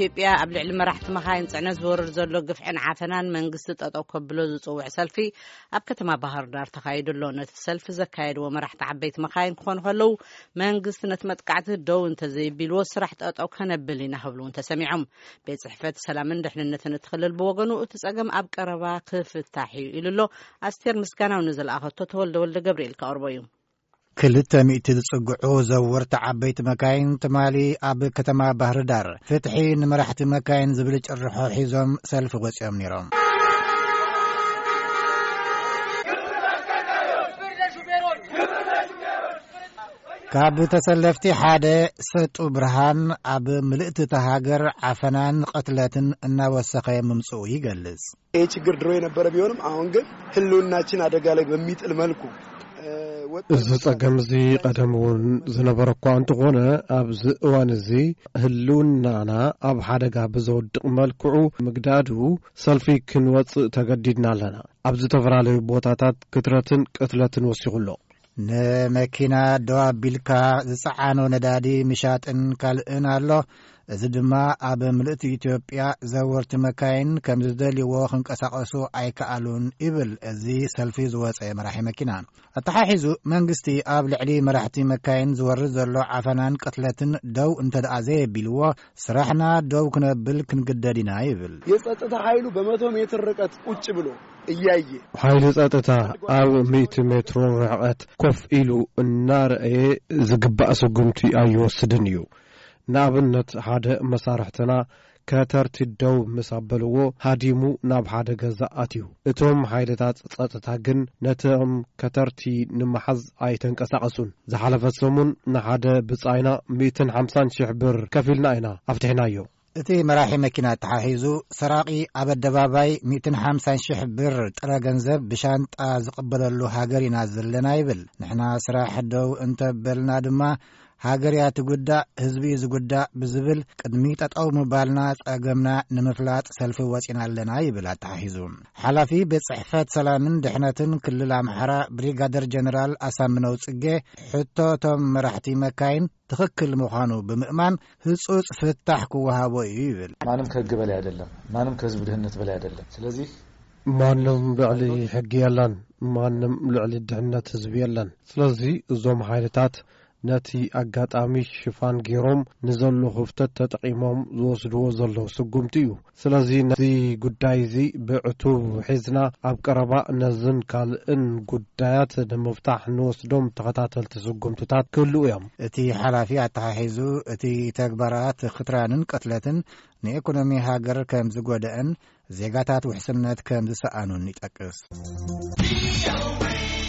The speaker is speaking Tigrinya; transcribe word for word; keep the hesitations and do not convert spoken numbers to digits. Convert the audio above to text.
ኢትዮጵያ ኣብ ልዕሊ መራሕቲ መኻይን ጽዕነት ዝወርድ ዘሎ ግፍዕን ዓፈናን መንግስቲ ጠጠው ከብሎ ዝጽውዕ ሰልፊ ኣብ ከተማ ባህር ዳር ተኻይዱሎ ነቲ ሰልፊ ዘካየድዎ መራሕቲ ዓበይቲ መኻይን ክኾኑ ከለዉ መንግስቲ ነቲ መጥቃዕቲ ደው እንተዘይቢልዎ ስራሕ ጠጠው ከነብል ኢና ክብሉን ተሰሚዖም ቤት ጽሕፈት ሰላምን ድሕንነትን እትኽልል ብወገኑ እቲ ጸገም ኣብ ቀረባ ክፍታሕ እዩ ኢሉሎ ኣስቴር ምስጋናው ንዘለኣኸቶ ተወልደ ወልደ ገብርኤል ካቅርቦ እዩ ክልተ ሚእቲ ዝጽጉዑ ዘወርቲ ዓበይቲ መካይን ትማሊ ኣብ ከተማ ባህር ዳር ፍትሒ ንመራሕቲ መካይን ዝብል ጭርሖ ሒዞም ሰልፊ ወፂኦም ነይሮም። ካብ ተሰለፍቲ ሓደ ሰጡ ብርሃን ኣብ ምልእቲ ተሃገር ዓፈናን ቀትለትን እናወሰኸ ምምጽኡ ይገልጽ። ይህ ችግር ድሮ የነበረ ቢሆንም አሁን ግን ህልውናችን አደጋ ላይ በሚጥል መልኩ እዚ ጸገም እዚ ቀደም እውን ዝነበረ እኳ እንተኾነ ኣብዚ እዋን እዚ ህልውናና ኣብ ሓደጋ ብዘወድቕ መልክዑ ምግዳዱ ሰልፊ ክንወፅእ ተገዲድና ኣለና። ኣብ ዝተፈላለዩ ቦታታት ክትረትን ቅትለትን ወሲኹሎ ንመኪና ደዋ ቢልካ ዝፀዓኖ ነዳዲ ምሻጥን ካልእን ኣሎ። እዚ ድማ ኣብ ምልእቲ ኢትዮጵያ ዘወርቲ መካይን ከም ዝደልይዎ ክንቀሳቀሱ ኣይከኣሉን ይብል እዚ ሰልፊ ዝወፀ መራሒ መኪና። ኣተሓሒዙ መንግስቲ ኣብ ልዕሊ መራሕቲ መካይን ዝወርድ ዘሎ ዓፈናን ቅትለትን ደው እንተደኣ ዘየቢልዎ ስራሕና ደው ክነብል ክንግደድ ኢና ይብል። የጸጥታ ኃይሉ በመቶ ሜትር ርቀት ቁጭ ብሎ እያየ ኃይል ጸጥታ ኣብ መቶ ሜትር ርቀት ኮፍ ኢሉ እናርአየ ዝግባእ ስጉምቲ ኣይወስድን እዩ። ንኣብነት ሓደ መሳርሕትና ከተርቲ ደው ምስ ኣበልዎ ሃዲሙ ናብ ሓደ ገዛ ኣትዩ። እቶም ሓይልታት ጸጥታ ግን ነቶም ከተርቲ ንምሓዝ ኣይተንቀሳቐሱን። ዝሓለፈ ሰሙን ንሓደ ብጻይና መቶ ወሓምሳ ሽሕ ብር ከፊልና ኢና ኣፍትሕናዮ። እቲ መራሒ መኪና ተሓሒዙ ሰራቂ ኣብ ኣደባባይ መቶ ወሓምሳ ሽሕ ብር ጥረ ገንዘብ ብሻንጣ ዝቕበለሉ ሃገር ኢና ዘለና ይብል። ንሕና ስራሕ ደው እንተበልና ድማ ሃገርያ ትጉዳእ ህዝቢ ዝጉዳእ ብዝብል ቅድሚ ጠጠው ምባልና ጸገምና ንምፍላጥ ሰልፊ ወፂና ኣለና ይብል ኣተሓሒዙ። ሓላፊ ቤት ጽሕፈት ሰላምን ድሕነትን ክልል ኣምሓራ ብሪጋደር ጀነራል ኣሳምነው ጽጌ ሕቶቶም መራሕቲ መካይን ትኽክል ምዃኑ ብምእማን ህጹጽ ፍታሕ ክወሃቦ እዩ ይብል። ማንም ከሕጊ በላይ አይደለም፣ ማንም ከህዝብ ድህነት በላይ አይደለም። ስለዚህ ማንም ልዕሊ ሕጊ የለን፣ ማንም ልዕሊ ድህነት ህዝቢ የለን። ስለዚ እዞም ሓይልታት ነቲ ኣጋጣሚ ሽፋን ገይሮም ንዘሎ ክፍተት ተጠቂሞም ዝወስድዎ ዘሎ ስጉምቲ እዩ። ስለዚ ነዚ ጉዳይ እዚ ብዕቱብ ሒዝና ኣብ ቀረባ ነዝን ካልእን ጉዳያት ንምፍታሕ ንወስዶም ተኸታተልቲ ስጉምትታት ክህልዉ እዮም። እቲ ሓላፊ ኣተሓሒዙ እቲ ተግባራት ክትራንን ቀትለትን ንኢኮኖሚ ሃገር ከም ዝጎድእን ዜጋታት ውሕስነት ከም ዝሰኣኑን ይጠቅስ።